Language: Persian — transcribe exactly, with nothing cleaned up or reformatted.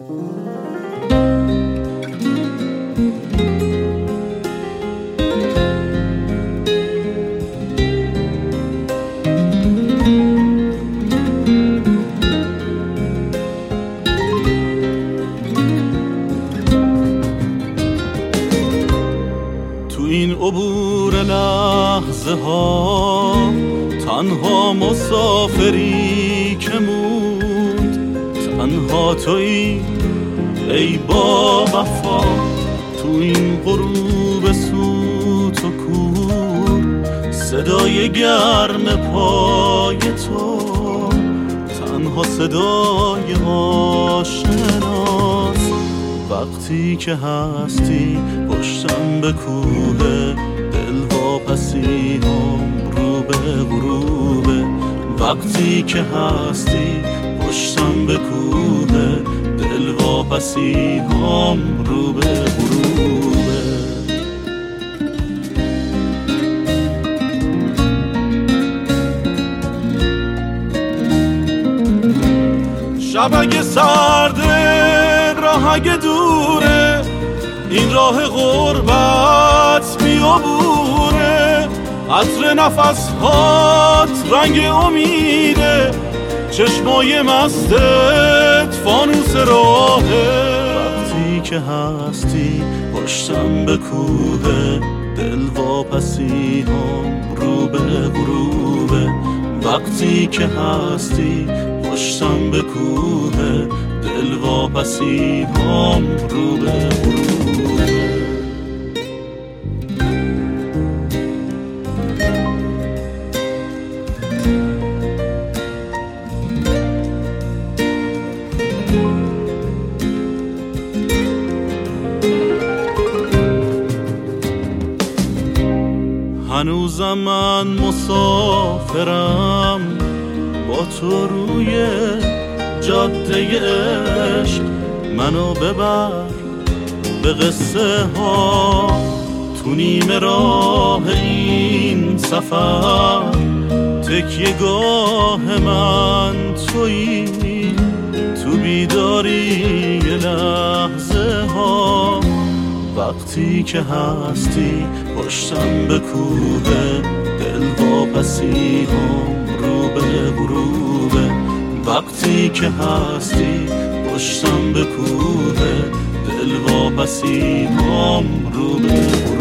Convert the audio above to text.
عبور لحظه ها تنها مسافری که موند، تنها تویی ای با وفا تو این غروب سوت و کور، صدای گرم پای تو تنها صدای آشناست. وقتی که هستی پشتم به کوه، دل واپسی هم رو به غروبه. وقتی که هستی پشتم به کوه، دل واپسی هم رو به غروبه. شب اگه سرده راه اگه دوره، این راه غربت بیابونه، عطر نفس هات رنگ امیده، چشمای مستت فانوس راهه. وقتی که هستی پشتم به کوه، دل واپسی هم رو به غروبه. وقتی که هستی پشتم به کوه، دل واپسی هم رو به غروبه. هنوزم من مسافرم با تو روی جاده عشق، منو ببر به قصه ها تو نیمه راه این سفر. تکیه گاه من تویی تو بیداری یه لحظه ها. وقتی که هستی پشتم به کوه، دل واپسی هم رو به غروبه. وقتی که هستی پشتم به کوه، دل واپسی هم رو به غروبه.